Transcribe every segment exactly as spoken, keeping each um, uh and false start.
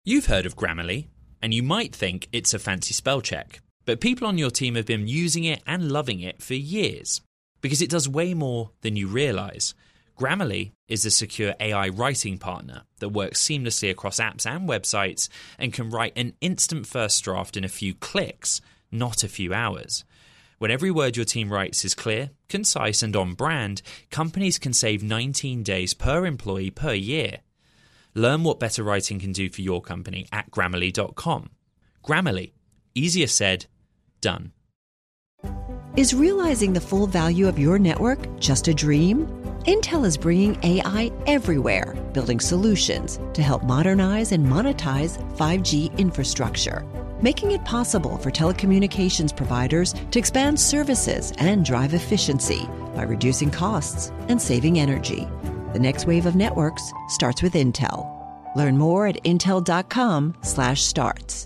You've heard of Grammarly, and you might think it's a fancy spell check, but people on your team have been using it and loving it for years because it does way more than you realise. Grammarly is a secure A I writing partner that works seamlessly across apps and websites and can write an instant first draft in a few clicks, not a few hours. When every word your team writes is clear, concise and on brand, companies can save nineteen days per employee per year. Learn what better writing can do for your company at Grammarly dot com. Grammarly. Easier said, done. Is realizing the full value of your network just a dream? Intel is bringing A I everywhere, building solutions to help modernize and monetize five G infrastructure, making it possible for telecommunications providers to expand services and drive efficiency by reducing costs and saving energy. The next wave of networks starts with Intel. Learn more at intel dot com slash starts.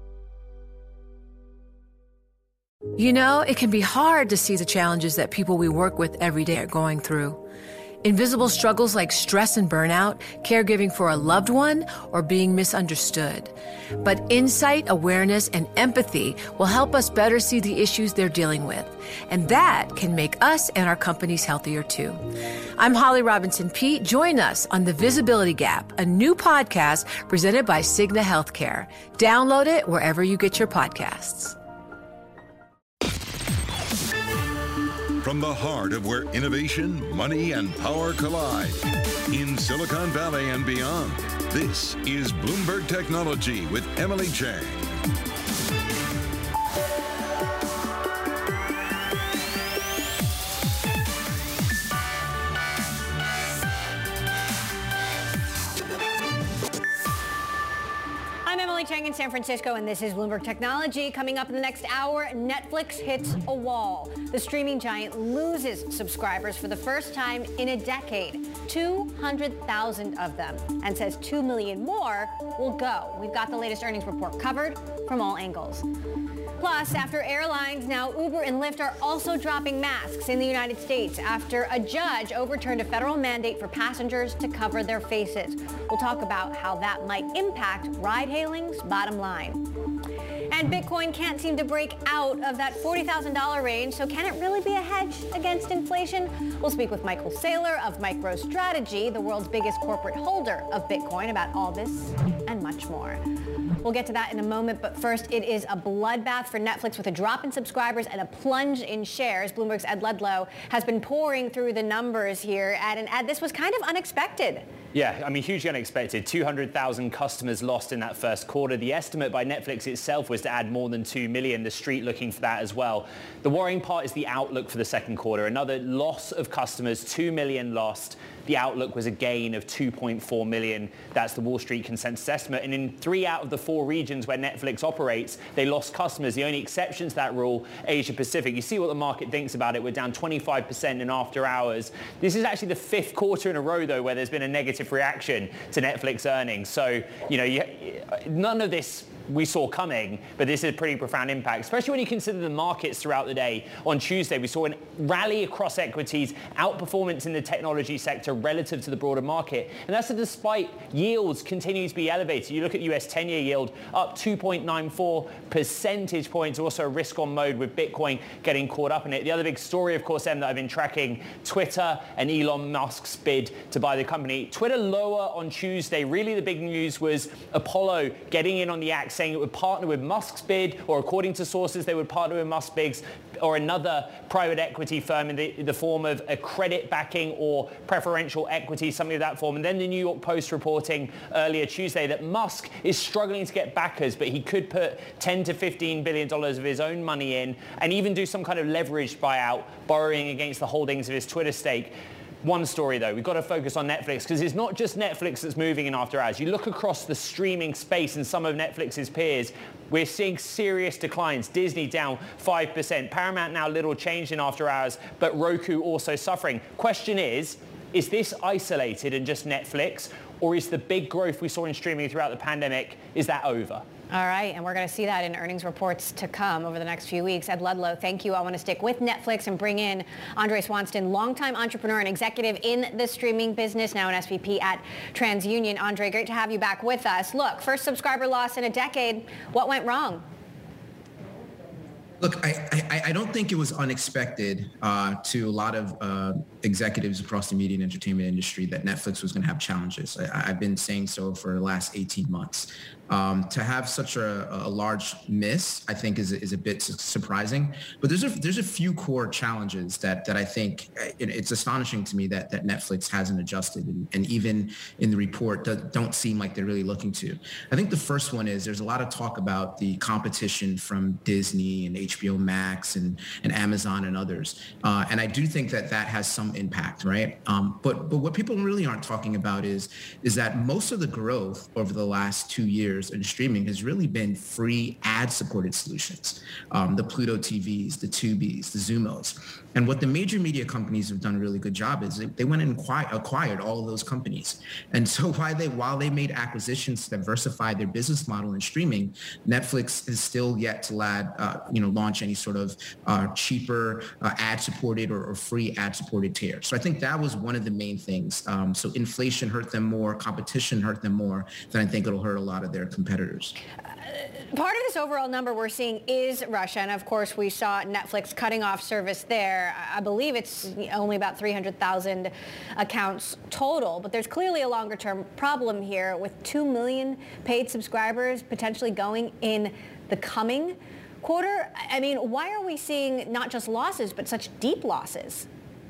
You know, it can be hard to see the challenges that people we work with every day are going through. Invisible struggles like stress and burnout, caregiving for a loved one, or being misunderstood. But insight, awareness, and empathy will help us better see the issues they're dealing with. And that can make us and our companies healthier too. I'm Holly Robinson Peete. Join us on The Visibility Gap, a new podcast presented by Cigna Healthcare. Download it wherever you get your podcasts. From the heart of where innovation, money, and power collide, in Silicon Valley and beyond, this is Bloomberg Technology with Emily Chang. Chang in San Francisco, and this is Bloomberg Technology. Coming up in the next hour, Netflix hits a wall. The streaming giant loses subscribers for the first time in a decade, two hundred thousand of them, and says two million more will go. We've got the latest earnings report covered from all angles. Plus, after airlines, now Uber and Lyft are also dropping masks in the United States after a judge overturned a federal mandate for passengers to cover their faces. We'll talk about how that might impact ride-hailing's bottom line. And Bitcoin can't seem to break out of that forty thousand dollars range, so can it really be a hedge against inflation? We'll speak with Michael Saylor of MicroStrategy, the world's biggest corporate holder of Bitcoin, about all this and much more. We'll get to that in a moment, but first, it is a bloodbath for Netflix with a drop in subscribers and a plunge in shares. Bloomberg's Ed Ludlow has been pouring through the numbers here. Ed, and Ed, this was kind of unexpected. Yeah, I mean, hugely unexpected. two hundred thousand customers lost in that first quarter. The estimate by Netflix itself was to add more than two million. The street looking for that as well. The worrying part is the outlook for the second quarter. Another loss of customers, two million lost. The outlook was a gain of two point four million. That's the Wall Street consensus estimate. And in three out of the four regions where Netflix operates, they lost customers. The only exception to that rule, Asia Pacific. You see what the market thinks about it. We're down twenty-five percent in after hours. This is actually the fifth quarter in a row, though, where there's been a negative reaction to Netflix earnings. So, you know, you, none of this we saw coming, but this is a pretty profound impact, especially when you consider the markets throughout the day. On Tuesday, we saw a rally across equities, outperformance in the technology sector relative to the broader market. And that's despite yields continue to be elevated. You look at U S ten-year yield up two point nine four percentage points, also a risk-on mode with Bitcoin getting caught up in it. The other big story, of course, Em, that I've been tracking, Twitter and Elon Musk's bid to buy the company. Twitter lower on Tuesday. Really the big news was Apollo getting in on the act, saying it would partner with Musk's bid, or according to sources, they would partner with Musk's bids, or another private equity firm in the, the form of a credit backing or preferential equity, something of that form. And then the New York Post reporting earlier Tuesday that Musk is struggling to get backers, but he could put ten to fifteen billion dollars of his own money in and even do some kind of leveraged buyout, borrowing against the holdings of his Twitter stake. One story, though, we've got to focus on Netflix, because it's not just Netflix that's moving in after hours. You look across the streaming space and some of Netflix's peers, we're seeing serious declines. Disney down five percent. Paramount now little change in after hours, but Roku also suffering. Question is, is this isolated and just Netflix? Or is the big growth we saw in streaming throughout the pandemic, is that over? All right, and we're going to see that in earnings reports to come over the next few weeks. Ed Ludlow, thank you. I want to stick with Netflix and bring in Andre Swanston, longtime entrepreneur and executive in the streaming business, now an S V P at TransUnion. Andre, great to have you back with us. Look, first subscriber loss in a decade. What went wrong? Look, I, I, I don't think it was unexpected uh, to a lot of uh, executives across the media and entertainment industry that Netflix was going to have challenges. I, I've been saying so for the last eighteen months. Um, to have such a, a large miss, I think, is, is a bit surprising. But there's a there's a few core challenges that that I think it, it's astonishing to me that that Netflix hasn't adjusted, and, and even in the report don't seem like they're really looking to. I think the first one is there's a lot of talk about the competition from Disney and H B O Max and, and Amazon and others, uh, and I do think that that has some impact, right? Um, but but what people really aren't talking about is is that most of the growth over the last two years in streaming has really been free ad-supported solutions, um, the Pluto T Vs, the Tubies, the Zumos. And what the major media companies have done a really good job is they, they went and acquired, acquired all of those companies. And so while they while they made acquisitions to diversify their business model in streaming, Netflix is still yet to add, uh, you know, launch any sort of uh, cheaper uh, ad-supported or, or free ad-supported tier. So I think that was one of the main things. Um, so inflation hurt them more, competition hurt them more than I think it'll hurt a lot of their competitors. Part of this overall number we're seeing is Russia, and of course we saw Netflix cutting off service there. I believe it's only about three hundred thousand accounts total, but there's clearly a longer term problem here with two million paid subscribers potentially going in the coming quarter. I mean, why are we seeing not just losses, but such deep losses?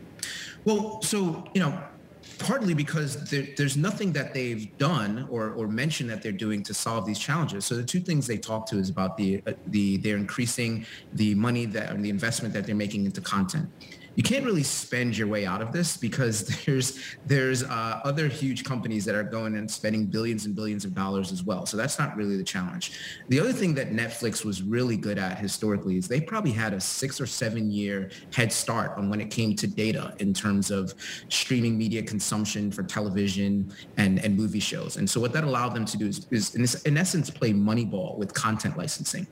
Well, so, you know, partly because there, there's nothing that they've done or, or mentioned that they're doing to solve these challenges. So the two things they talk to is about the uh, the they're increasing the money that and the investment that they're making into content. You can't really spend your way out of this because there's there's uh, other huge companies that are going and spending billions and billions of dollars as well. So that's not really the challenge. The other thing that Netflix was really good at historically is they probably had a six or seven year head start on when it came to data in terms of streaming media consumption for television and, and movie shows. And so what that allowed them to do is, is in, this, in essence, play Moneyball with content licensing.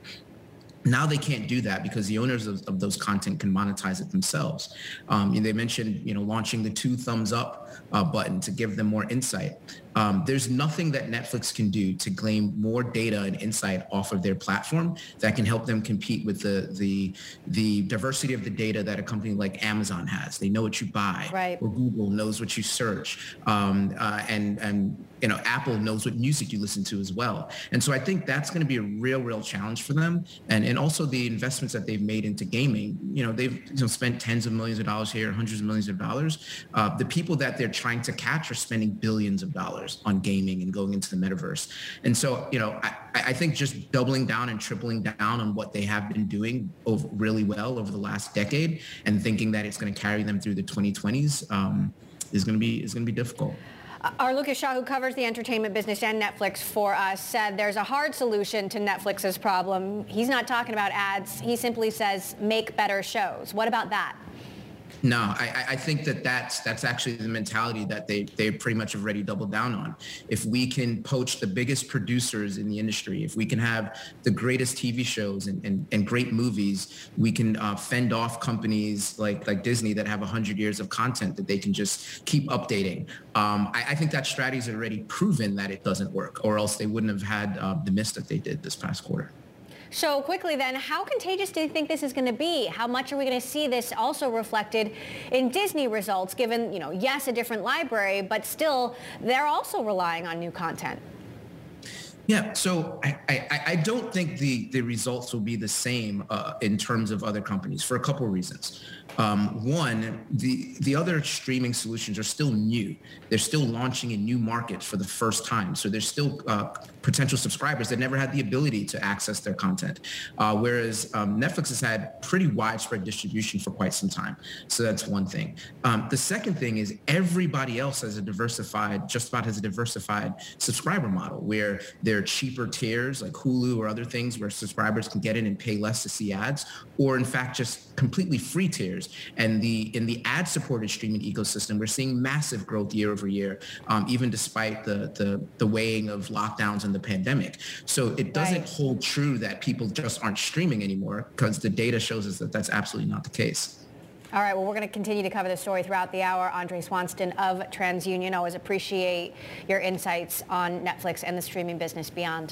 Now they can't do that because the owners of, of those content can monetize it themselves. Um, they mentioned, you know, launching the two thumbs up uh, button to give them more insight. Um, there's nothing that Netflix can do to glean more data and insight off of their platform that can help them compete with the the the diversity of the data that a company like Amazon has. They know what you buy, right. Or Google knows what you search, um, uh, and and you know Apple knows what music you listen to as well. And so I think that's going to be a real, real challenge for them. And and also the investments that they've made into gaming. You know, they've you know, spent tens of millions of dollars here, hundreds of millions of dollars. Uh, the people that they're trying to catch are spending billions of dollars on gaming and going into the metaverse. And so, you know, I, I think just doubling down and tripling down on what they have been doing over, really well over the last decade and thinking that it's going to carry them through the twenty twenties um, is going to be is going to be difficult. Our Lucas Shaw, who covers the entertainment business and Netflix for us, said there's a hard solution to Netflix's problem. He's not talking about ads. He simply says make better shows. What about that? No, I, I think that that's that's actually the mentality that they they pretty much have already doubled down on. If we can poach the biggest producers in the industry, if we can have the greatest T V shows and, and, and great movies, we can uh, fend off companies like like Disney that have one hundred years of content that they can just keep updating. Um, I, I think that strategy has already proven that it doesn't work, or else they wouldn't have had uh, the miss that they did this past quarter. So quickly then, how contagious do you think this is going to be? How much are we going to see this also reflected in Disney results, given, you know, yes, a different library, but still they're also relying on new content? Yeah, so I, I, I don't think the, the results will be the same uh, in terms of other companies for a couple of reasons. Um, one, the, the other streaming solutions are still new. They're still launching in new markets for the first time. So there's still uh, potential subscribers that never had the ability to access their content. Uh, whereas um, Netflix has had pretty widespread distribution for quite some time. So that's one thing. Um, the second thing is everybody else has a diversified, just about has a diversified subscriber model where they're there are cheaper tiers like Hulu or other things where subscribers can get in and pay less to see ads, or in fact, just completely free tiers. And the in the ad-supported streaming ecosystem, we're seeing massive growth year over year, um, even despite the, the the weighing of lockdowns and the pandemic. So it doesn't right. hold true that people just aren't streaming anymore, because the data shows us that that's absolutely not the case. All right, well, we're going to continue to cover the story throughout the hour. Andre Swanston of TransUnion, always appreciate your insights on Netflix and the streaming business beyond.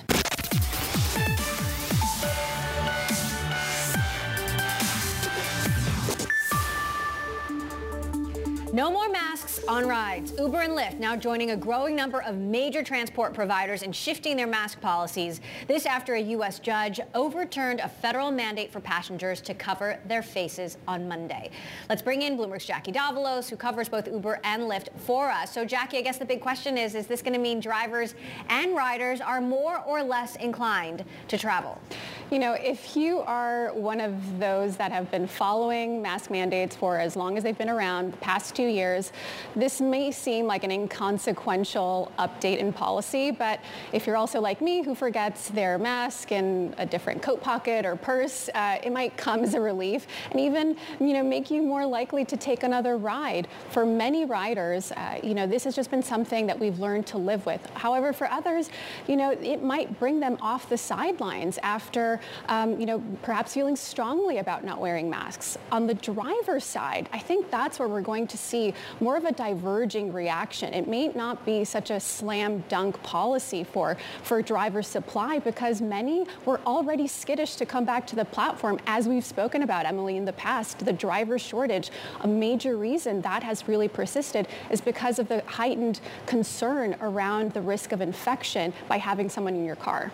No more masks on rides. Uber and Lyft now joining a growing number of major transport providers in shifting their mask policies. This after a U S judge overturned a federal mandate for passengers to cover their faces on Monday. Let's bring in Bloomberg's Jackie Davalos, who covers both Uber and Lyft for us. So, Jackie, I guess the big question is, is this going to mean drivers and riders are more or less inclined to travel? You know, if you are one of those that have been following mask mandates for as long as they've been around, the past two years, this may seem like an inconsequential update in policy, but if you're also like me who forgets their mask in a different coat pocket or purse, uh, it might come as a relief and even, you know, make you more likely to take another ride. For many riders, uh, you know, this has just been something that we've learned to live with. However, for others, you know, it might bring them off the sidelines after, um, you know, perhaps feeling strongly about not wearing masks. On the driver's side, I think that's where we're going to see more of a diverging reaction. It may not be such a slam dunk policy for, for driver supply, because many were already skittish to come back to the platform. As we've spoken about, Emily, in the past, the driver shortage, a major reason that has really persisted is because of the heightened concern around the risk of infection by having someone in your car.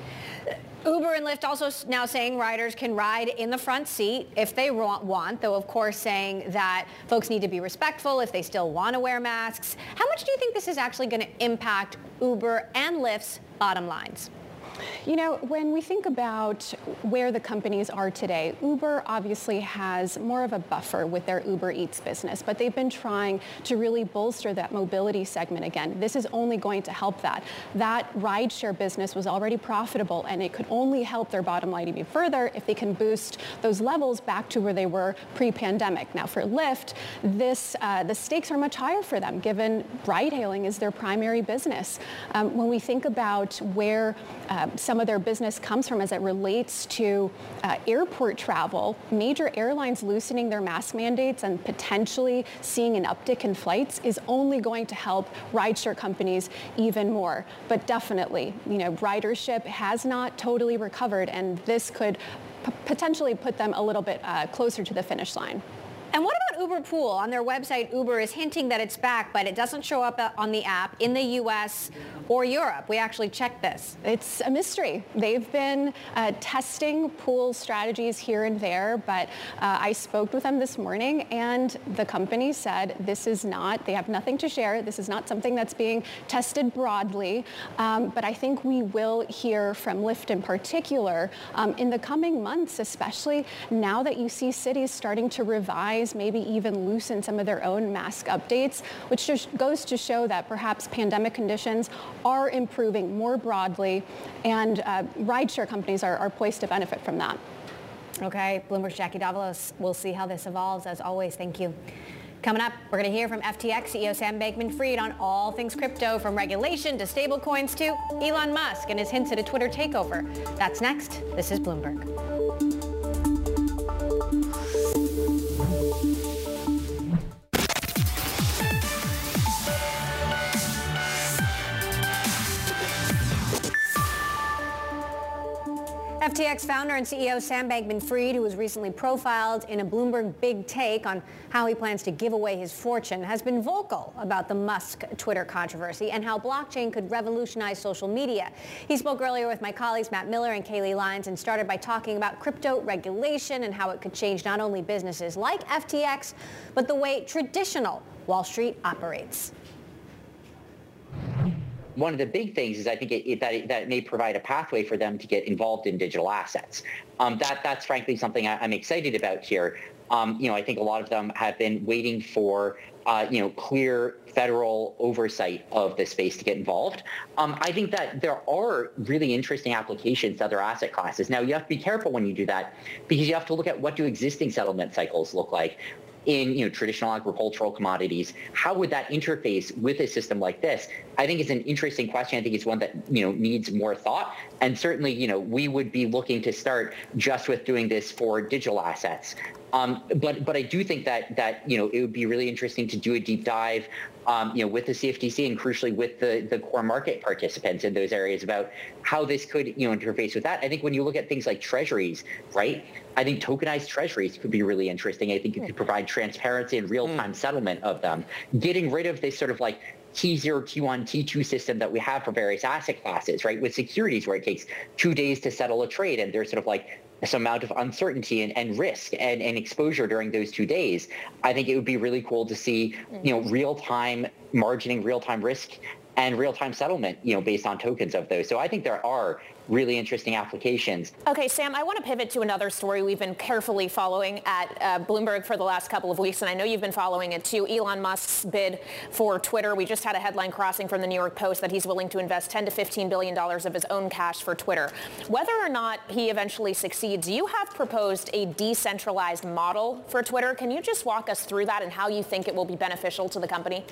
Uber and Lyft also now saying riders can ride in the front seat if they want, though of course saying that folks need to be respectful if they still want to wear masks. How much do you think this is actually going to impact Uber and Lyft's bottom lines? You know, when we think about where the companies are today, Uber obviously has more of a buffer with their Uber Eats business, but they've been trying to really bolster that mobility segment again. This is only going to help that. That rideshare business was already profitable, and it could only help their bottom line even further if they can boost those levels back to where they were pre-pandemic. Now, for Lyft, this uh, the stakes are much higher for them, given ride-hailing is their primary business. Um, when we think about where uh, some of their business comes from as it relates to uh, airport travel, major airlines loosening their mask mandates and potentially seeing an uptick in flights is only going to help rideshare companies even more. But definitely, you know, ridership has not totally recovered, and this could p- potentially put them a little bit uh, closer to the finish line. And what about Uber Pool? On their website, Uber is hinting that it's back, but it doesn't show up on the app in the U S or Europe. We actually checked this. It's a mystery. They've been uh, testing pool strategies here and there, but uh, I spoke with them this morning, and the company said this is not, they have nothing to share. This is not something that's being tested broadly, um, but I think we will hear from Lyft in particular um, in the coming months, especially now that you see cities starting to revise, maybe even loosen some of their own mask updates, which just goes to show that perhaps pandemic conditions are improving more broadly, and uh, rideshare companies are, are poised to benefit from that. Okay, Bloomberg's Jackie Davalos. We'll see how this evolves. As always, thank you. Coming up, we're going to hear from F T X C E O Sam Bankman-Fried on all things crypto, from regulation to stablecoins to Elon Musk and his hints at a Twitter takeover. That's next. This is Bloomberg. F T X founder and C E O Sam Bankman-Fried, who was recently profiled in a Bloomberg Big Take on how he plans to give away his fortune, has been vocal about the Musk Twitter controversy and how blockchain could revolutionize social media. He spoke earlier with my colleagues Matt Miller and Kaylee Lyons and started by talking about crypto regulation and how it could change not only businesses like F T X, but the way traditional Wall Street operates. One of the big things is I think it, it, that, it, that it may provide a pathway for them to get involved in digital assets. Um, that that's frankly something I, I'm excited about here. Um, you know, I think a lot of them have been waiting for, uh, you know, clear federal oversight of the space to get involved. Um, I think that there are really interesting applications to other asset classes. Now, you have to be careful when you do that because you have to look at what do existing settlement cycles look like in, you know, traditional agricultural commodities. How would that interface with a system like this? I think it's an interesting question. I think it's one that, you know, needs more thought. And certainly, you know, we would be looking to start just with doing this for digital assets. Um, but but I do think that that you know it would be really interesting to do a deep dive, um, you know, with the C F T C and crucially with the the core market participants in those areas about how this could, you know, interface with that. I think when you look at things like treasuries, right? I think tokenized treasuries could be really interesting. I think it could provide transparency and real-time mm. settlement of them, getting rid of this sort of like T zero, T one, T two system that we have for various asset classes, right? With securities where it takes two days to settle a trade and there's sort of like some amount of uncertainty and, and risk and, and exposure during those two days. I think it would be really cool to see, you know, real-time margining, real-time risk and real-time settlement, you know, based on tokens of those. So I think there are really interesting applications. Okay, Sam, I want to pivot to another story we've been carefully following at uh, Bloomberg for the last couple of weeks, and I know you've been following it too. Elon Musk's bid for Twitter. We just had a headline crossing from the New York Post that he's willing to invest ten to fifteen billion dollars of his own cash for Twitter. Whether or not he eventually succeeds, you have proposed a decentralized model for Twitter. Can you just walk us through that and how you think it will be beneficial to the company?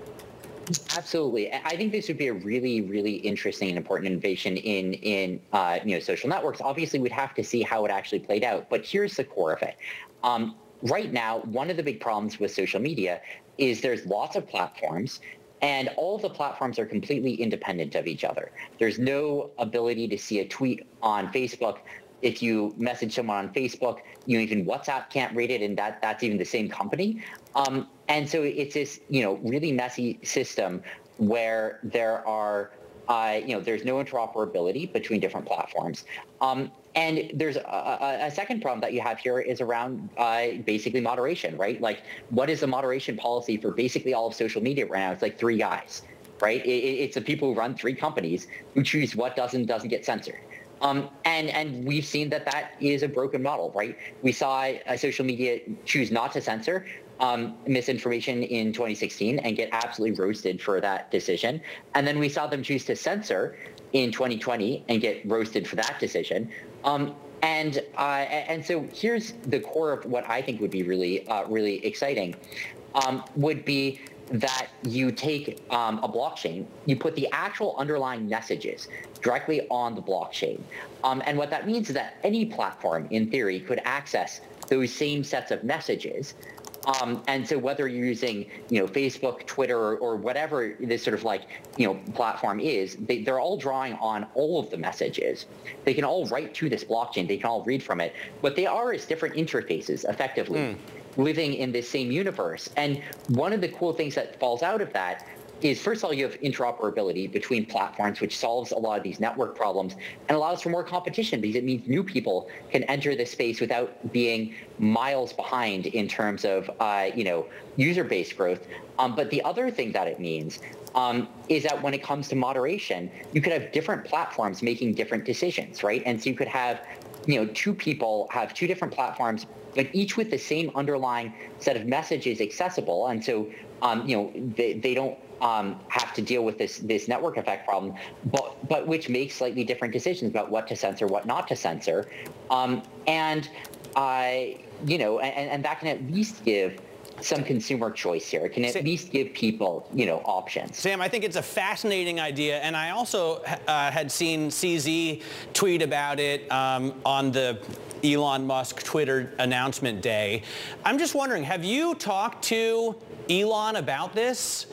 Absolutely. I think this would be a really, really interesting and important innovation in, in uh, you know, social networks. Obviously, we'd have to see how it actually played out, but here's the core of it. Um, right now, one of the big problems with social media is there's lots of platforms, and all of the platforms are completely independent of each other. There's no ability to see a tweet on Facebook. If you message someone on Facebook, you know, even WhatsApp can't read it, and that that's even the same company. Um, and so it's this, you know, really messy system where there are, uh, you know, there's no interoperability between different platforms. Um, and there's a, a, a second problem that you have here is around uh, basically moderation, right? Like, what is the moderation policy for basically all of social media right now? It's like three guys, right? It, it's the people who run three companies who choose what does and doesn't get censored. Um, and, and we've seen that that is a broken model, right? We saw uh, social media choose not to censor um, misinformation in twenty sixteen and get absolutely roasted for that decision. And then we saw them choose to censor in twenty twenty and get roasted for that decision. Um, and uh, and so here's the core of what I think would be really, uh, really exciting, um, would be that you take um, a blockchain, you put the actual underlying messages directly on the blockchain. Um, and what that means is that any platform, in theory, could access those same sets of messages. Um, and so whether you're using, you know, Facebook, Twitter, or, or whatever this sort of like, you know, platform is, they, they're all drawing on all of the messages. They can all write to this blockchain. They can all read from it. What they are is different interfaces, effectively. Mm. living in this same universe. And one of the cool things that falls out of that is, first of all, you have interoperability between platforms, which solves a lot of these network problems and allows for more competition because it means new people can enter this space without being miles behind in terms of, uh, you know, user-based growth. Um, but the other thing that it means um, is that when it comes to moderation, you could have different platforms making different decisions, right? And so you could have, you know, two people have two different platforms, but each with the same underlying set of messages accessible. And so, um, you know, they, they don't um, have to deal with this this network effect problem, but but which makes slightly different decisions about what to censor, what not to censor. Um, and, uh, you know, and, and that can at least give some consumer choice here. It can at Sam, least give people, you know, options. Sam, I think it's a fascinating idea, and I also uh, had seen C Z tweet about it um, on the Elon Musk Twitter announcement day. I'm just wondering, have you talked to Elon about this?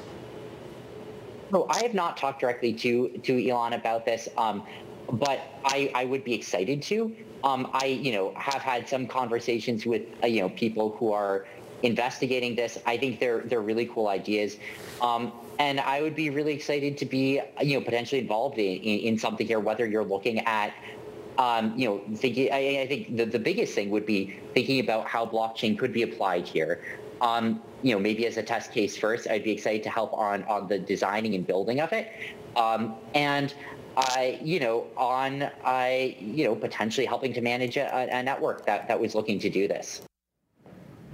No, I have not talked directly to to Elon about this, um, but I, I would be excited to. Um, I, you know, have had some conversations with, uh, you know, people who are investigating this. I think they're they're really cool ideas, um, and I would be really excited to be, you know, potentially involved in, in, in something here. Whether you're looking at, um, you know, thinking, I, I think the, the biggest thing would be thinking about how blockchain could be applied here. Um, you know, maybe as a test case first. I'd be excited to help on on the designing and building of it, um, and I, you know, on I, you know, potentially helping to manage a, a network that that was looking to do this.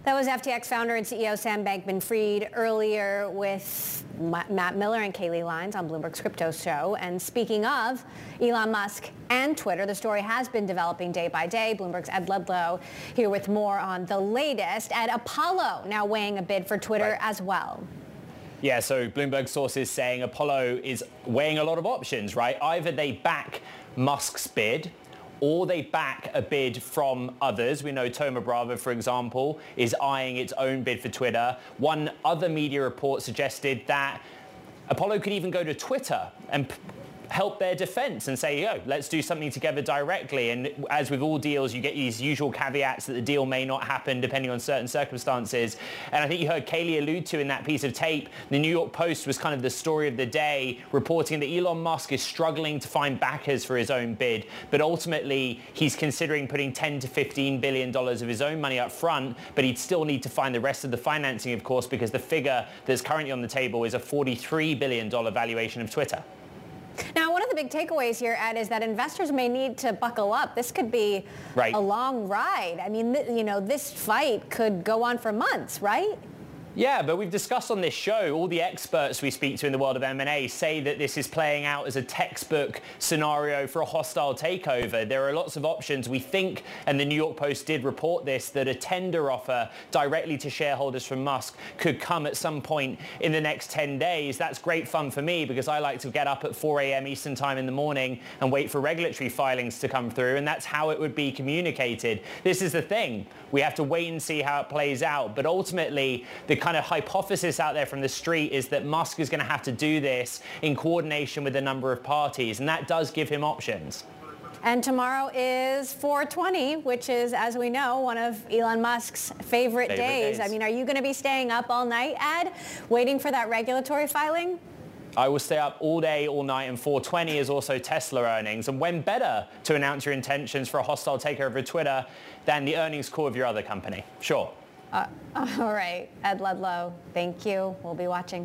That was F T X founder and C E O Sam Bankman-Fried earlier with Matt Miller and Kaylee Lines on Bloomberg's Crypto Show. And speaking of Elon Musk and Twitter, the story has been developing day by day. Bloomberg's Ed Ludlow here with more on the latest. At Apollo now weighing a bid for Twitter right. as well. Yeah, so Bloomberg sources saying Apollo is weighing a lot of options, right? Either they back Musk's bid, or they back a bid from others. We know Thoma Bravo, for example, is eyeing its own bid for Twitter. One other media report suggested that Apollo could even go to Twitter and p- help their defense and say, yo, let's do something together directly. And as with all deals, you get these usual caveats that the deal may not happen depending on certain circumstances. And I think you heard Kaylee allude to in that piece of tape, the New York Post was kind of the story of the day, reporting that Elon Musk is struggling to find backers for his own bid. But ultimately, he's considering putting ten to fifteen billion dollars of his own money up front, but he'd still need to find the rest of the financing, of course, because the figure that's currently on the table is a forty-three billion dollars valuation of Twitter. Now, one of the big takeaways here, Ed, is that investors may need to buckle up. This could be right. a long ride. I mean, th- you know, this fight could go on for months, right? Yeah, but we've discussed on this show, all the experts we speak to in the world of M and A say that this is playing out as a textbook scenario for a hostile takeover. There are lots of options. We think, and the New York Post did report this, that a tender offer directly to shareholders from Musk could come at some point in the next ten days. That's great fun for me because I like to get up at four a.m. Eastern time in the morning and wait for regulatory filings to come through, and that's how it would be communicated. This is the thing. We have to wait and see how it plays out. But ultimately, the kind of hypothesis out there from the street is that Musk is going to have to do this in coordination with a number of parties, and that does give him options. And tomorrow is four twenty, which is, as we know, one of Elon Musk's favorite, favorite days. days. I mean, are you going to be staying up all night, Ed, waiting for that regulatory filing? I will stay up all day, all night, and four twenty is also Tesla earnings. And when better to announce your intentions for a hostile takeover of Twitter than the earnings call of your other company? Sure. Uh, all right, Ed Ludlow, thank you. We'll be watching.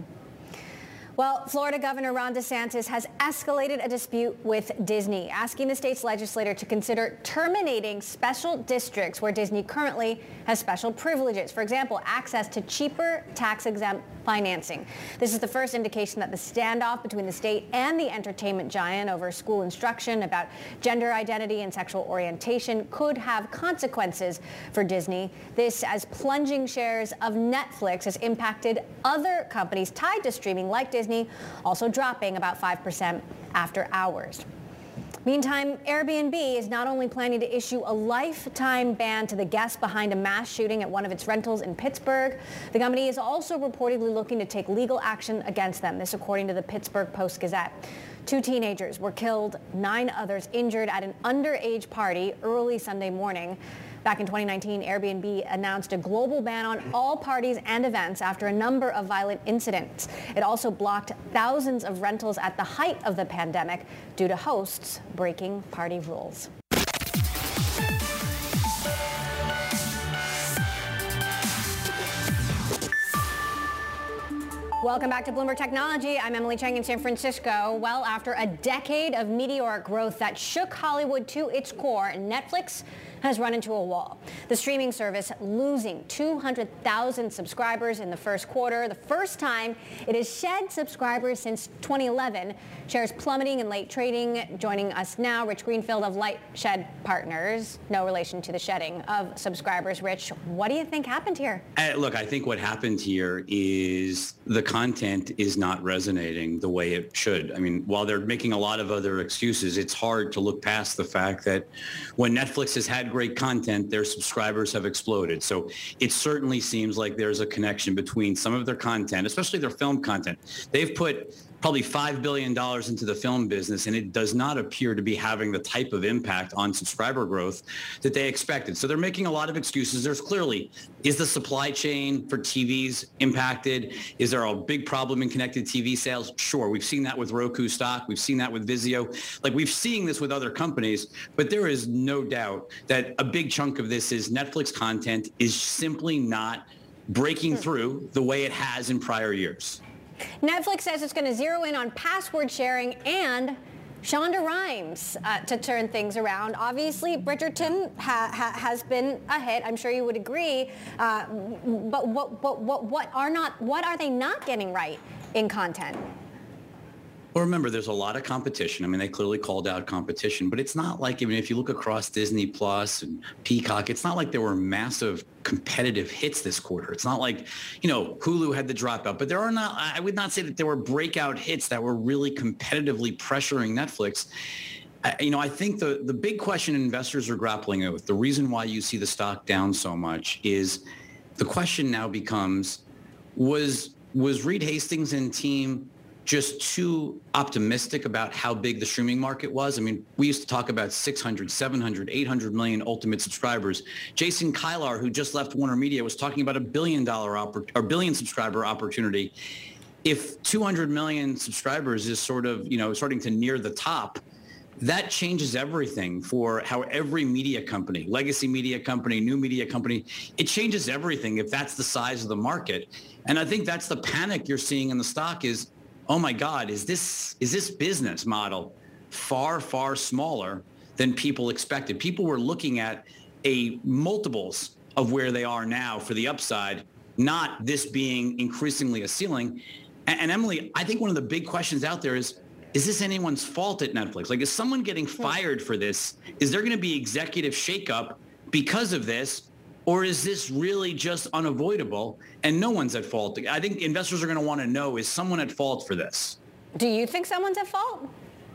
Well, Florida Governor Ron DeSantis has escalated a dispute with Disney, asking the state's legislature to consider terminating special districts where Disney currently has special privileges. For example, access to cheaper tax-exempt financing. This is the first indication that the standoff between the state and the entertainment giant over school instruction about gender identity and sexual orientation could have consequences for Disney. This as plunging shares of Netflix has impacted other companies tied to streaming like Disney, also dropping about five percent after hours. Meantime, Airbnb is not only planning to issue a lifetime ban to the guests behind a mass shooting at one of its rentals in Pittsburgh, the company is also reportedly looking to take legal action against them. This according to the Pittsburgh Post-Gazette. Two teenagers were killed, nine others injured at an underage party early Sunday morning. Back in twenty nineteen, Airbnb announced a global ban on all parties and events after a number of violent incidents. It also blocked thousands of rentals at the height of the pandemic due to hosts breaking party rules. Welcome back to Bloomberg Technology. I'm Emily Chang in San Francisco. Well, after a decade of meteoric growth that shook Hollywood to its core, Netflix has run into a wall. The streaming service losing two hundred thousand subscribers in the first quarter, the first time it has shed subscribers since twenty eleven. Shares plummeting in late trading. Joining us now, Rich Greenfield of Lightshed Partners. No relation to the shedding of subscribers. Rich, what do you think happened here? Uh, look, I think what happened here is the content is not resonating the way it should. I mean, while they're making a lot of other excuses, it's hard to look past the fact that when Netflix has had great content, their subscribers have exploded. So it certainly seems like there's a connection between some of their content, especially their film content. They've put probably five billion dollars into the film business, and it does not appear to be having the type of impact on subscriber growth that they expected. So they're making a lot of excuses. There's clearly, is the supply chain for T Vs impacted? Is there a big problem in connected T V sales? Sure. We've seen that with Roku stock. We've seen that with Vizio. Like, we've seen this with other companies, but there is no doubt that a big chunk of this is Netflix content is simply not breaking through the way it has in prior years. Netflix says it's going to zero in on password sharing and Shonda Rhimes uh, to turn things around. Obviously, Bridgerton ha- ha- has been a hit. I'm sure you would agree. Uh, but what, what, what, what are not? What are they not getting right in content? Well, remember, there's a lot of competition. I mean, they clearly called out competition, but it's not like, I mean, if you look across Disney Plus and Peacock, it's not like there were massive competitive hits this quarter. It's not like, you know, Hulu had the dropout, but there are not, I would not say that there were breakout hits that were really competitively pressuring Netflix. I, you know, I think the, the big question investors are grappling with, the reason why you see the stock down so much is the question now becomes, was, was Reed Hastings and team just too optimistic about how big the streaming market was? I mean, we used to talk about six hundred, seven hundred, eight hundred million ultimate subscribers. Jason Kilar, who just left Warner Media, was talking about a billion dollar oppor- or billion subscriber opportunity. If two hundred million subscribers is sort of, you know, starting to near the top, that changes everything for how every media company, legacy media company, new media company, it changes everything if that's the size of the market. And I think that's the panic you're seeing in the stock is, oh my God, is this is this business model far, far smaller than people expected? People were looking at a multiples of where they are now for the upside, not this being increasingly a ceiling. And, and Emily, I think one of the big questions out there is, is this anyone's fault at Netflix? Like, is someone getting fired for this? Is there going to be executive shakeup because of this? Or is this really just unavoidable and no one's at fault? I think investors are going to want to know, is someone at fault for this? Do you think someone's at fault?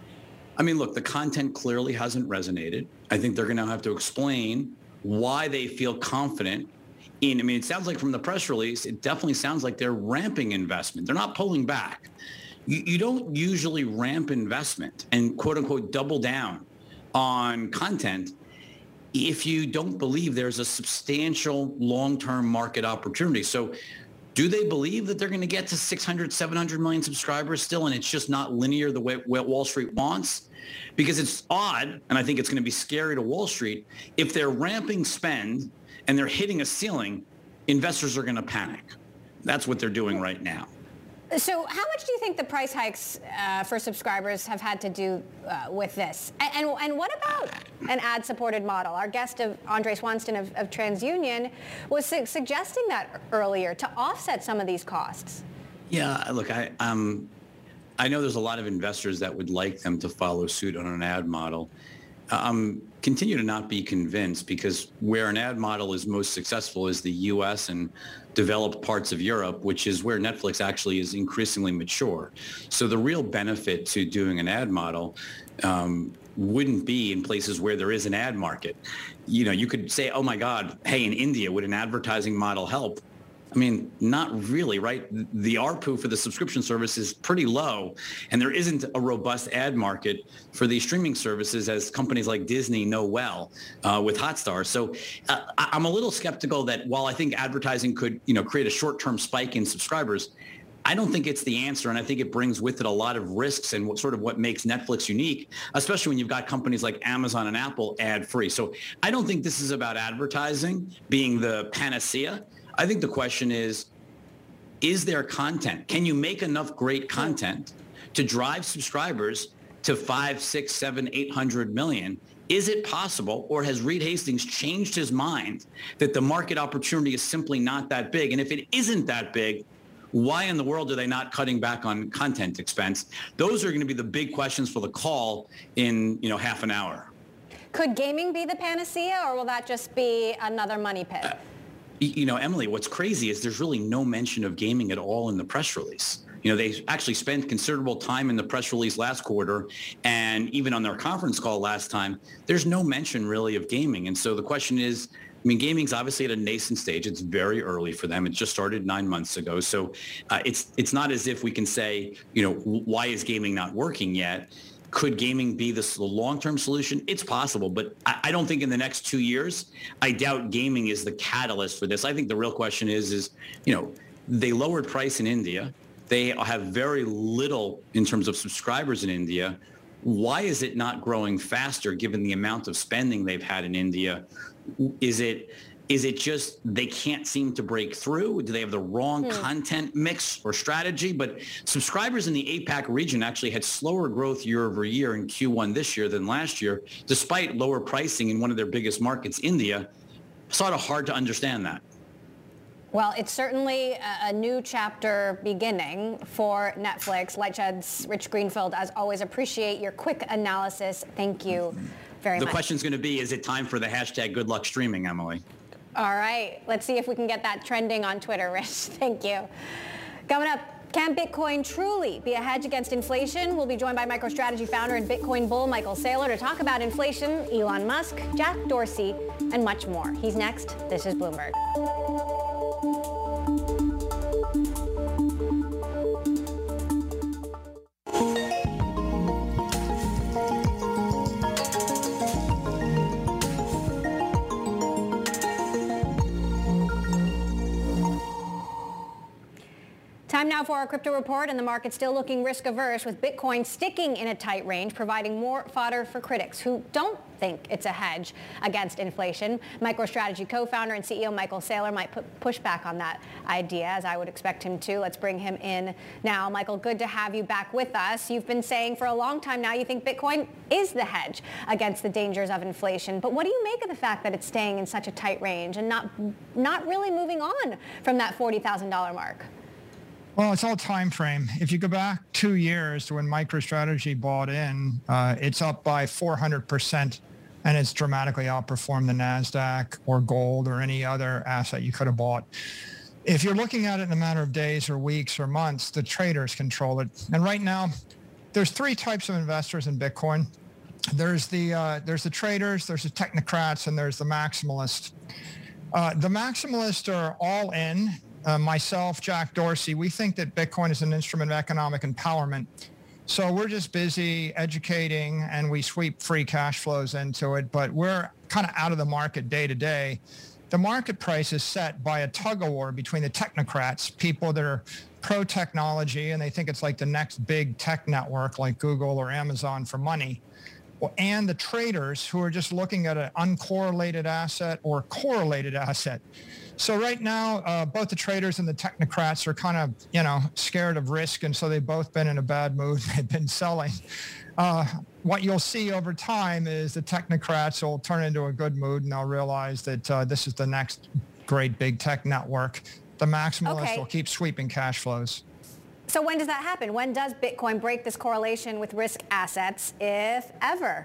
I mean, look, the content clearly hasn't resonated. I think they're going to have to explain why they feel confident in, I mean, it sounds like from the press release, it definitely sounds like they're ramping investment. They're not pulling back. You, you don't usually ramp investment and quote unquote double down on content if you don't believe there's a substantial long-term market opportunity. So do they believe that they're going to get to six hundred, seven hundred million subscribers still, and it's just not linear the way, way Wall Street wants? Because it's odd, and I think it's going to be scary to Wall Street, if they're ramping spend and they're hitting a ceiling, investors are going to panic. That's what they're doing right now. So how much do you think the price hikes uh, for subscribers have had to do uh, with this? And, and and what about an ad-supported model? Our guest, of Andre Swanston of, of TransUnion, was su- suggesting that earlier to offset some of these costs. Yeah, look, I um, I know there's a lot of investors that would like them to follow suit on an ad model. Um, continue to not be convinced, because where an ad model is most successful is the U S and developed parts of Europe, which is where Netflix actually is increasingly mature. So the real benefit to doing an ad model um, wouldn't be in places where there is an ad market. You know, you could say, oh my God, hey, in India, would an advertising model help? I mean, not really, right? The A R P U for the subscription service is pretty low, and there isn't a robust ad market for these streaming services, as companies like Disney know well uh, with Hotstar. So uh, I'm a little skeptical that while I think advertising could, you know, create a short-term spike in subscribers, I don't think it's the answer, and I think it brings with it a lot of risks and what sort of what makes Netflix unique, especially when you've got companies like Amazon and Apple ad-free. So I don't think this is about advertising being the panacea. I think the question is, is there content? Can you make enough great content to drive subscribers to five, six, seven, eight hundred million? Is it possible, or has Reed Hastings changed his mind that the market opportunity is simply not that big? And if it isn't that big, why in the world are they not cutting back on content expense? Those are going to be the big questions for the call in, you know, half an hour. Could gaming be the panacea, or will that just be another money pit? Uh, You know, Emily, what's crazy is there's really no mention of gaming at all in the press release. You know, they actually spent considerable time in the press release last quarter, and even on their conference call last time, there's no mention really of gaming. And so the question is, I mean, gaming's obviously at a nascent stage. It's very early for them. It just started nine months ago. So uh, it's it's not as if we can say, you know, why is gaming not working yet? Could gaming be the long-term solution? It's possible, but I don't think in the next two years, I doubt gaming is the catalyst for this. I think the real question is, is, you know, they lowered price in India. They have very little in terms of subscribers in India. Why is it not growing faster given the amount of spending they've had in India? Is it Is it just they can't seem to break through? Do they have the wrong hmm. content mix or strategy? But subscribers in the APAC region actually had slower growth year over year in Q one this year than last year, despite lower pricing in one of their biggest markets, India. Sort of hard to understand that. Well, it's certainly a, a new chapter beginning for Netflix. LightShed's Rich Greenfield, as always, appreciate your quick analysis. Thank you very the much. The question's going to be, is it time for the hashtag good luck streaming, Emily? All right. Let's see if we can get that trending on Twitter, Rich. Thank you. Coming up, can Bitcoin truly be a hedge against inflation? We'll be joined by MicroStrategy founder and Bitcoin bull Michael Saylor to talk about inflation, Elon Musk, Jack Dorsey, and much more. He's next. This is Bloomberg. Time now for our crypto report, and the market still looking risk averse, with Bitcoin sticking in a tight range, providing more fodder for critics who don't think it's a hedge against inflation. MicroStrategy co-founder and C E O Michael Saylor might put, push back on that idea, as I would expect him to. Let's bring him in now. Michael, good to have you back with us. You've been saying for a long time now you think Bitcoin is the hedge against the dangers of inflation. But what do you make of the fact that it's staying in such a tight range and not, not really moving on from that forty thousand dollars mark? Well, it's all time frame. If you go back two years to when MicroStrategy bought in, uh, it's up by four hundred percent, and it's dramatically outperformed the NASDAQ or gold or any other asset you could have bought. If you're looking at it in a matter of days or weeks or months, the traders control it. And right now, there's three types of investors in Bitcoin. There's the uh, there's the traders, there's the technocrats, and there's the maximalists. Uh, the maximalists are all in. Uh, myself, Jack Dorsey, we think that Bitcoin is an instrument of economic empowerment. So we're just busy educating, and we sweep free cash flows into it, but we're kind of out of the market day to day. The market price is set by a tug of war between the technocrats, people that are pro-technology, and they think it's like the next big tech network like Google or Amazon for money, and the traders who are just looking at an uncorrelated asset or correlated asset. So right now, uh, both the traders and the technocrats are kind of, you know, scared of risk, and so they've both been in a bad mood. They've been selling. Uh, what you'll see over time is the technocrats will turn into a good mood, and they'll realize that uh, this is the next great big tech network. The maximalists Okay. will keep sweeping cash flows. So when does that happen? When does Bitcoin break this correlation with risk assets, if ever?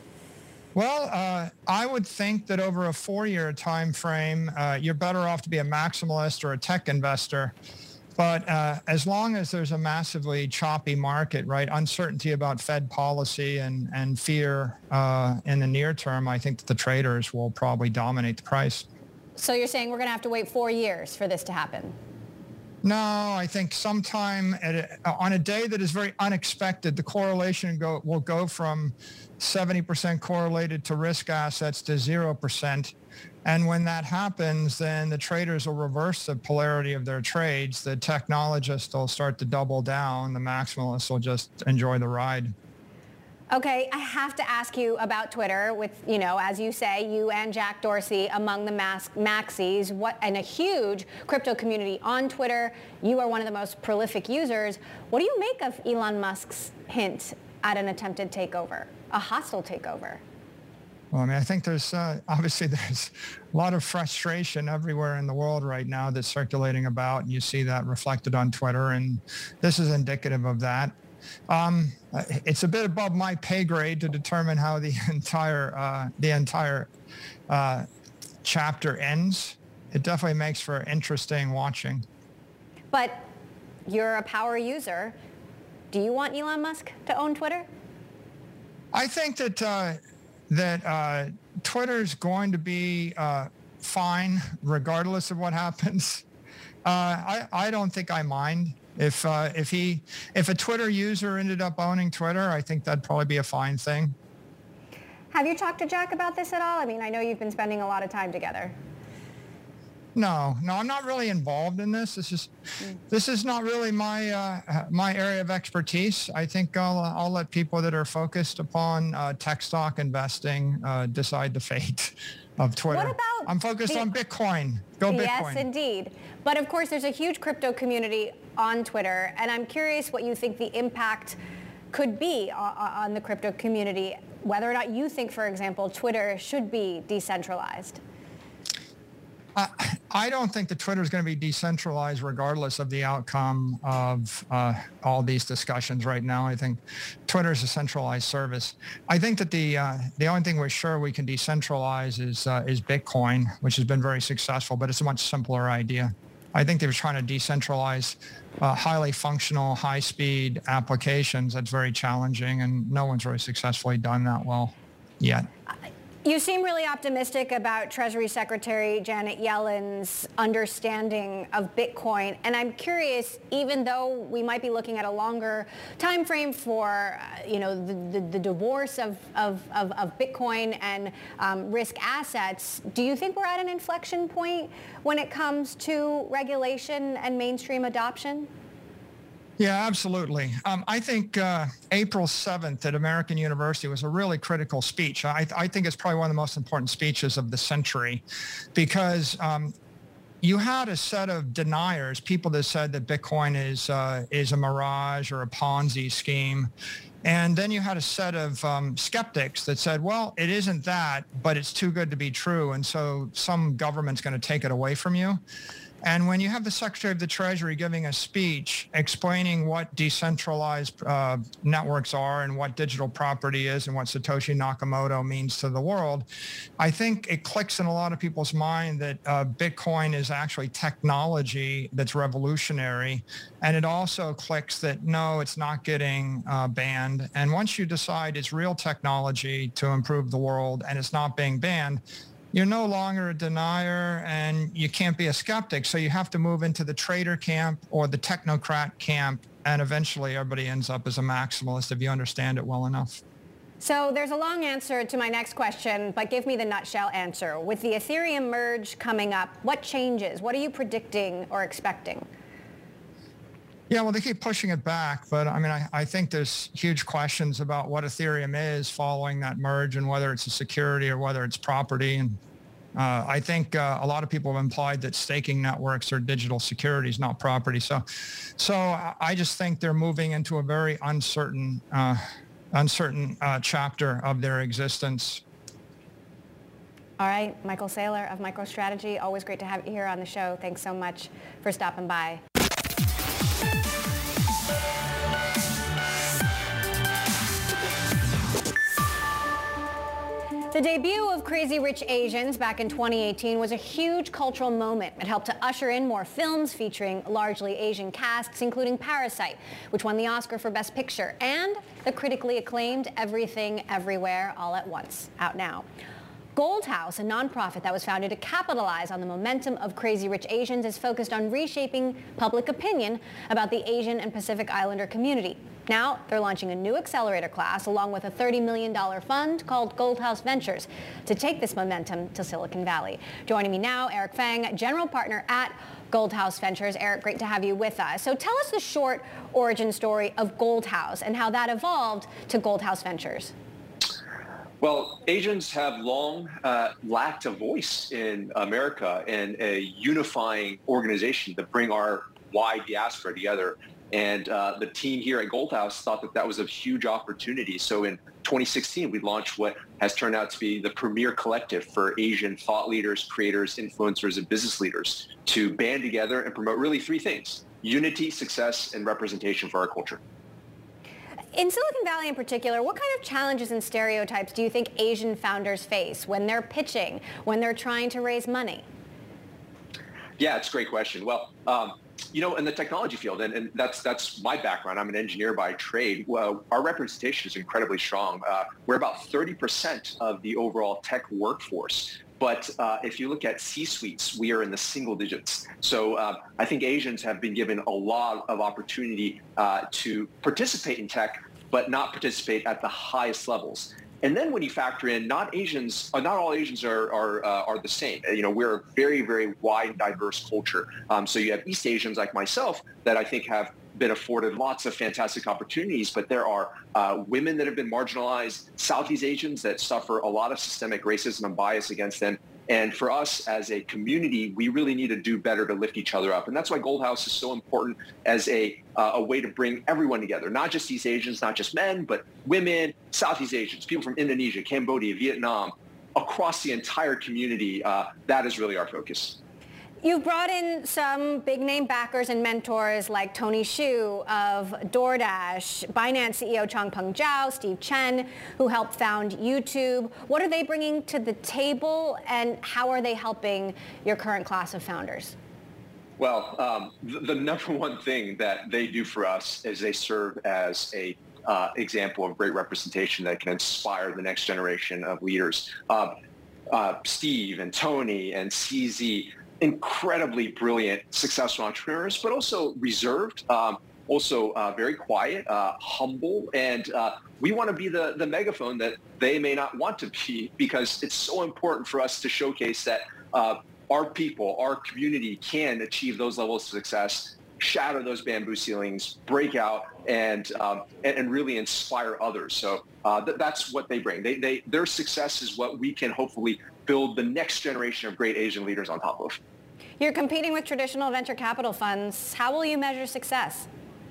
Well, uh, I would think that over a four-year time frame, uh, you're better off to be a maximalist or a tech investor. But uh, as long as there's a massively choppy market, right, uncertainty about Fed policy and, and fear uh, in the near term, I think that the traders will probably dominate the price. So you're saying we're going to have to wait four years for this to happen? No, I think sometime at a, on a day that is very unexpected, the correlation go, will go from seventy percent correlated to risk assets to zero percent. And when that happens, then the traders will reverse the polarity of their trades. The technologists will start to double down. The maximalists will just enjoy the ride. Okay, I have to ask you about Twitter with, you know, as you say, you and Jack Dorsey among the mas- maxis, what, and a huge crypto community on Twitter. You are one of the most prolific users. What do you make of Elon Musk's hint at an attempted takeover, a hostile takeover? Well, I mean, I think there's uh, obviously there's a lot of frustration everywhere in the world right now that's circulating about, and you see that reflected on Twitter, and this is indicative of that. Um, it's a bit above my pay grade to determine how the entire uh, the entire uh, chapter ends. It definitely makes for interesting watching. But you're a power user. Do you want Elon Musk to own Twitter? I think that uh, that uh, Twitter's going to be uh, fine regardless of what happens. Uh, I I don't think I mind. If uh, if he if a Twitter user ended up owning Twitter, I think that'd probably be a fine thing. Have you talked to Jack about this at all? I mean, I know you've been spending a lot of time together. No, no, I'm not really involved in this. This is, mm. this is not really my uh, my area of expertise. I think I'll I'll let people that are focused upon uh, tech stock investing uh, decide the fate of Twitter. What about I'm focused the, on Bitcoin. Go Bitcoin. Yes, indeed. But of course, there's a huge crypto community on Twitter, and I'm curious what you think the impact could be on, on the crypto community. Whether or not you think, for example, Twitter should be decentralized. Uh, I don't think that Twitter is going to be decentralized regardless of the outcome of uh, all these discussions right now. I think Twitter is a centralized service. I think that the uh, the only thing we're sure we can decentralize is uh, is Bitcoin, which has been very successful, but it's a much simpler idea. I think they were trying to decentralize uh, highly functional, high-speed applications. That's very challenging, and no one's really successfully done that well yet. You seem really optimistic about Treasury Secretary Janet Yellen's understanding of Bitcoin. And I'm curious, even though we might be looking at a longer time frame for, uh, you know, the, the, the divorce of, of, of, of Bitcoin and um, risk assets, do you think we're at an inflection point when it comes to regulation and mainstream adoption? Yeah, absolutely. Um, I think uh, April seventh at American University was a really critical speech. I, I think it's probably one of the most important speeches of the century because um, you had a set of deniers, people that said that Bitcoin is uh, is a mirage or a Ponzi scheme. And then you had a set of um, skeptics that said, well, it isn't that, but it's too good to be true. And so some government's going to take it away from you. And when you have the Secretary of the Treasury giving a speech explaining what decentralized uh, networks are and what digital property is and what Satoshi Nakamoto means to the world, I think it clicks in a lot of people's mind that uh, Bitcoin is actually technology that's revolutionary. And it also clicks that, no, it's not getting uh, banned. And once you decide it's real technology to improve the world and it's not being banned, you're no longer a denier and you can't be a skeptic. So you have to move into the trader camp or the technocrat camp. And eventually everybody ends up as a maximalist if you understand it well enough. So there's a long answer to my next question, but give me the nutshell answer. With the Ethereum merge coming up, what changes? What are you predicting or expecting? Yeah, well, they keep pushing it back, but I mean, I, I think there's huge questions about what Ethereum is following that merge and whether it's a security or whether it's property. And uh, I think uh, a lot of people have implied that staking networks are digital securities, not property. So, so I just think they're moving into a very uncertain, uh, uncertain uh, chapter of their existence. All right, Michael Saylor of MicroStrategy, always great to have you here on the show. Thanks so much for stopping by. The debut of Crazy Rich Asians back in twenty eighteen was a huge cultural moment. It helped to usher in more films featuring largely Asian casts, including Parasite, which won the Oscar for Best Picture, and the critically acclaimed Everything Everywhere All at Once, out now. Gold House, a nonprofit that was founded to capitalize on the momentum of Crazy Rich Asians, is focused on reshaping public opinion about the Asian and Pacific Islander community. Now, they're launching a new accelerator class along with a thirty million dollars fund called Gold House Ventures to take this momentum to Silicon Valley. Joining me now, Eric Fang, general partner at Gold House Ventures. Eric, great to have you with us. So tell us the short origin story of Gold House and how that evolved to Gold House Ventures. Well, Asians have long uh, lacked a voice in America and a unifying organization to bring our wide diaspora together. And uh, the team here at Gold House thought that that was a huge opportunity. So in twenty sixteen, we launched what has turned out to be the premier collective for Asian thought leaders, creators, influencers, and business leaders to band together and promote really three things: unity, success, and representation for our culture. In Silicon Valley in particular, what kind of challenges and stereotypes do you think Asian founders face when they're pitching, when they're trying to raise money? Yeah, it's a great question. Well, um, you know, in the technology field, and, and that's that's my background. I'm an engineer by trade. Well, our representation is incredibly strong. Uh, we're about thirty percent of the overall tech workforce. But uh, if you look at C-suites, we are in the single digits. So uh, I think Asians have been given a lot of opportunity uh, to participate in tech, but not participate at the highest levels. and then when you factor in not Asians, uh, not all Asians are are, uh, are the same. You know, we're a very, very wide, diverse culture. Um, so you have East Asians like myself that I think have been afforded lots of fantastic opportunities, but there are uh, women that have been marginalized, Southeast Asians that suffer a lot of systemic racism and bias against them. And for us as a community, we really need to do better to lift each other up. And that's why Gold House is so important as a, uh, a way to bring everyone together, not just East Asians, not just men, but women, Southeast Asians, people from Indonesia, Cambodia, Vietnam, across the entire community. Uh, that is really our focus. You've brought in some big name backers and mentors like Tony Xu of DoorDash, Binance C E O Changpeng Zhao, Steve Chen, who helped found YouTube. What are they bringing to the table, and how are they helping your current class of founders? Well, um, the, the number one thing that they do for us is they serve as a uh, example of great representation that can inspire the next generation of leaders. Uh, uh, Steve and Tony and C Z, incredibly brilliant, successful entrepreneurs, but also reserved, um, also uh, very quiet, uh, humble, and uh, we want to be the, the megaphone that they may not want to be, because it's so important for us to showcase that uh, our people, our community can achieve those levels of success, shatter those bamboo ceilings, break out, and um, and, and really inspire others. So uh, th- that's what they bring. They, they, their success is what we can hopefully build the next generation of great Asian leaders on top of. You're competing with traditional venture capital funds. How will you measure success?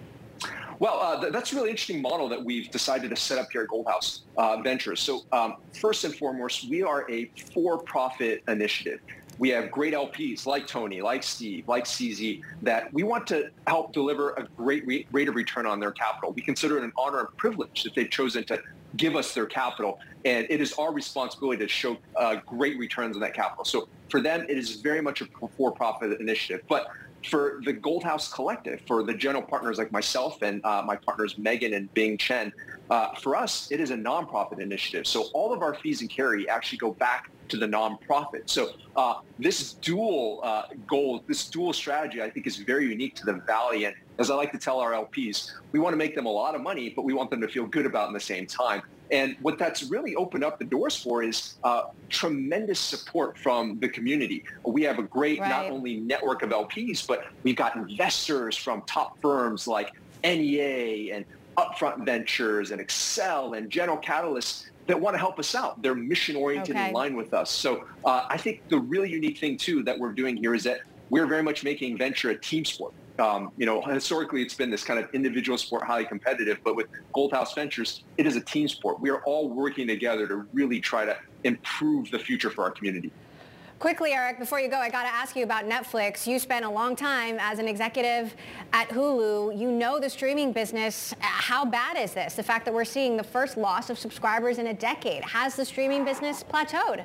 Well, uh, th- that's a really interesting model that we've decided to set up here at Gold House uh, Ventures. So um, first and foremost, we are a for-profit initiative. We have great L Ps like Tony, like Steve, like C Z, that we want to help deliver a great re- rate of return on their capital. We consider it an honor and privilege that they've chosen to give us their capital, and it is our responsibility to show uh, great returns on that capital. So for them, it is very much a for-profit initiative. But for the Gold House Collective, for the general partners like myself and uh, my partners Megan and Bing Chen, uh, for us, it is a nonprofit initiative. So all of our fees and carry actually go back to the nonprofit. So uh, this dual uh, goal, this dual strategy, I think is very unique to the Valley. And as I like to tell our L Ps, we want to make them a lot of money, but we want them to feel good about it in the same time. And what that's really opened up the doors for is uh, tremendous support from the community. We have a great, right. not only network of L Ps, but we've got investors from top firms like N E A and Upfront Ventures and Excel and General Catalyst that want to help us out. They're mission-oriented okay. in line with us. So uh, I think the really unique thing, too, that we're doing here is that we're very much making venture a team sport. Um, you know, historically, it's been this kind of individual sport, highly competitive, but with Gold House Ventures, it is a team sport. We are all working together to really try to improve the future for our community. Quickly, Eric, before you go, I got to ask you about Netflix. You spent a long time as an executive at Hulu. You know the streaming business. How bad is this? The fact that we're seeing the first loss of subscribers in a decade. Has the streaming business plateaued?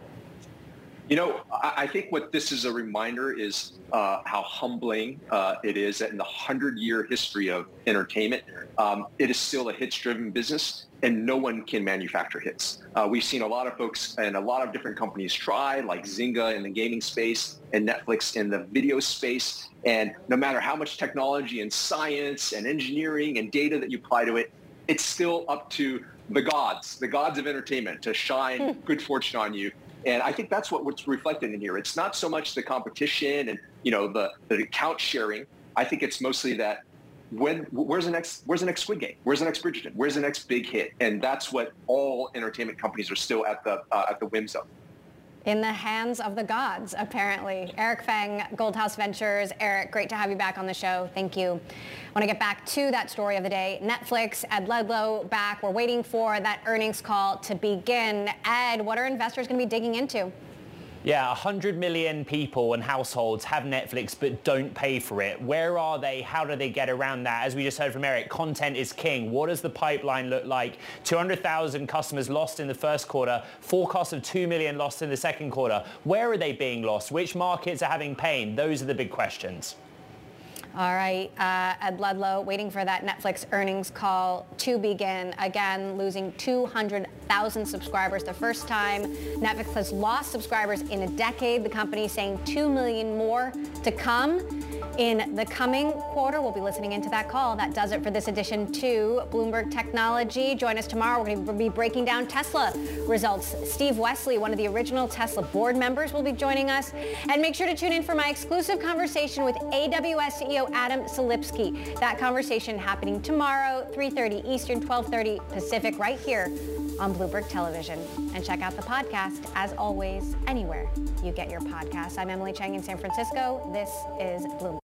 You know, I think what this is a reminder is uh, how humbling uh, it is that in the hundred-year history of entertainment, um, it is still a hits-driven business, and no one can manufacture hits. Uh, we've seen a lot of folks and a lot of different companies try, like Zynga in the gaming space and Netflix in the video space. And no matter how much technology and science and engineering and data that you apply to it, it's still up to the gods, the gods of entertainment, to shine good fortune on you. And I think that's what, what's reflected in here. It's not so much the competition and, you know, the, the account sharing. I think it's mostly that when where's the next where's the next Squid Game? Where's the next Bridgerton? Where's the next big hit? And that's what all entertainment companies are still at the uh, at the whims of. In the hands of the gods, apparently. Eric Feng, Gold House Ventures. Eric, great to have you back on the show. Thank you. I want to get back to that story of the day. Netflix, Ed Ludlow back. We're waiting for that earnings call to begin. Ed, what are investors going to be digging into? Yeah, one hundred million people and households have Netflix but don't pay for it. Where are they? How do they get around that? As we just heard from Eric, content is king. What does the pipeline look like? two hundred thousand customers lost in the first quarter, forecast of two million lost in the second quarter. Where are they being lost? Which markets are having pain? Those are the big questions. All right, uh, Ed Ludlow, waiting for that Netflix earnings call to begin. Again, losing two hundred thousand subscribers the first time. Netflix has lost subscribers in a decade. The company saying two million more to come. in the coming quarter. We'll be listening into that call. That does it for this edition to Bloomberg Technology. Join us tomorrow. We're going to be breaking down Tesla results. Steve Wesley, one of the original Tesla board members, will be joining us. And make sure to tune in for my exclusive conversation with A W S C E O Adam Selipsky. That conversation happening tomorrow, three thirty Eastern, twelve thirty Pacific, right here on Bloomberg Television. And check out the podcast, as always, anywhere you get your podcasts. I'm Emily Chang in San Francisco. This is Bloomberg.